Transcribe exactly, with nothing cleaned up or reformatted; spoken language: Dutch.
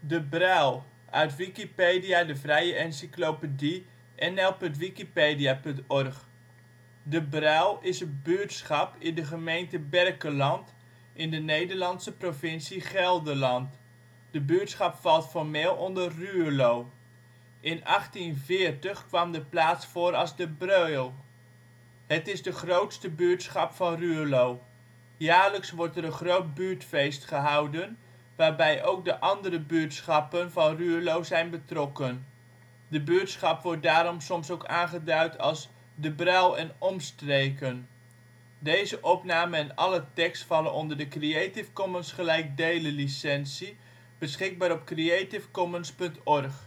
De Bruil, uit Wikipedia, de vrije encyclopedie. N L punt wikipedia punt org. De Bruil is een buurtschap in de gemeente Berkelland in de Nederlandse provincie Gelderland. De buurtschap valt formeel onder Ruurlo. In achttien veertig kwam de plaats voor als De Breuil. Het is de grootste buurtschap van Ruurlo. Jaarlijks wordt er een groot buurtfeest gehouden, waarbij ook de andere buurtschappen van Ruurlo zijn betrokken. De buurtschap wordt daarom soms ook aangeduid als De Bruil en omstreken. Plaatsen in de gemeente Berkelland Nederland: Provincie Gelderland Gemeente Berkelland Coördinaten 52° 6′ NB, 6° 22′ OL Portaal Nederland Beluister (info) Deze opname en alle tekst vallen onder de Creative Commons gelijkdelen licentie. Beschikbaar op creativecommons punt org